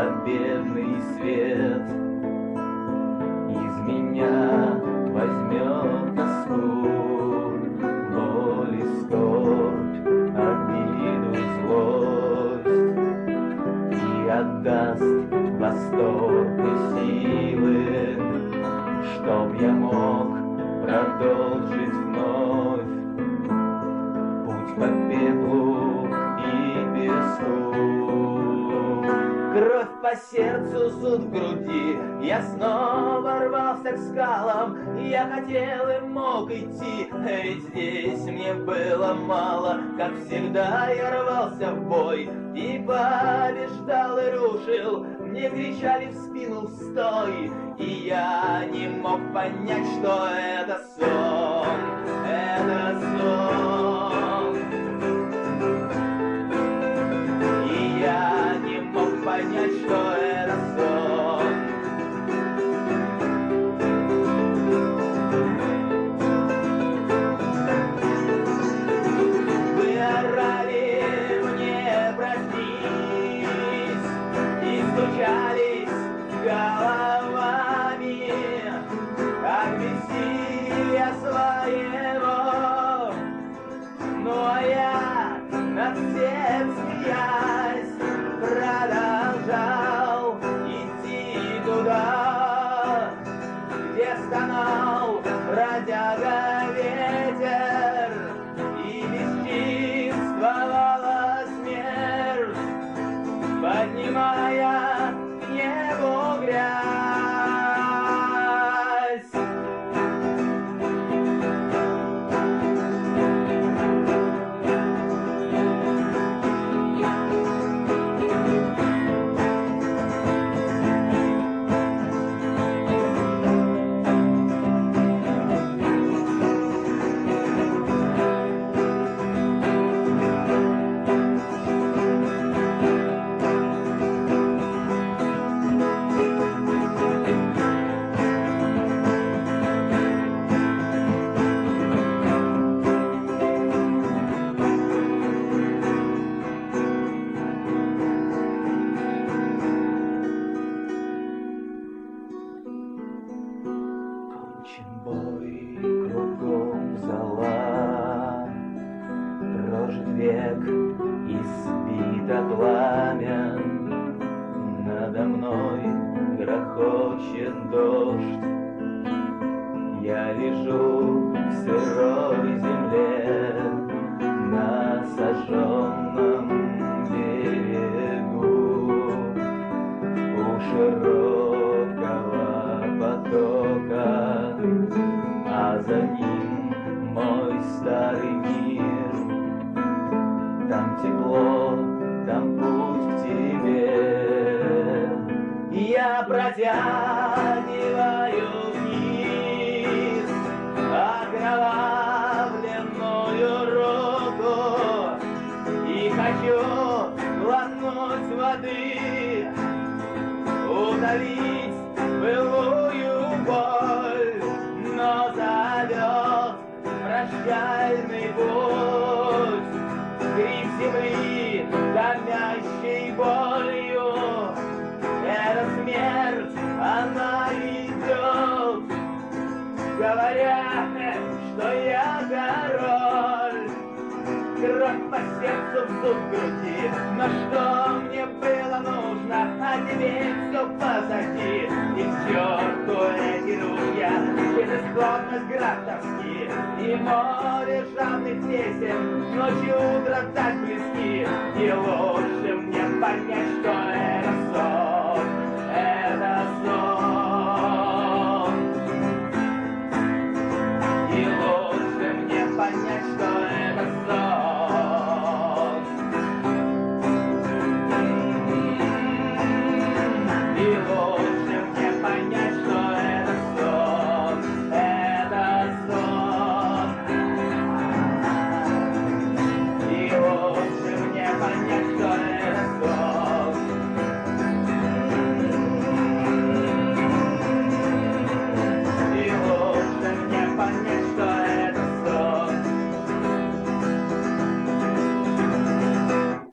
победный свет. Из меня возьмет тоску, боль и скорбь, обиду, злость, и отдаст восторг и силы, чтоб я мог продолжить вновь путь по пеплу и песку. Кровь по сердцу, зуд в груди, я снова рвался к скалам. Я хотел и мог идти, ведь здесь мне было мало. Как всегда я рвался в бой и побеждал и рушил. Мне кричали в спину «Стой!», и я не мог понять, что это сон, это сон. И я не мог понять, что это сон. Вы орали мне «Проснись!» и стучались головами от бессилия своего. Ну а я над всем смеясь продолжал идти туда, где стонал бродяга ветер и бесчинствовала смерть, поднимая к небу грязь. Бой, кругом зола, прожит век и спит пламя. Надо мной грохочет дождь, я лежу в сырой земле на сожженном берегу у широкого потока, а за ним мой старый мир. Там тепло, там путь к тебе. Я протягиваю вниз окровавленную руку и хочу глотнуть воды, утолить былую боль, но зовет прощальный путь. Крик земли, томящей болью, эта смерть, она идет, говоря, что я король. Кровь по сердцу, зуб в груди, но что мне было нужно, а теперь все позади. И к черту эти ружья, безысходность град тоски и море жадных песен, ночью утро так близки. И лучше мне понять, что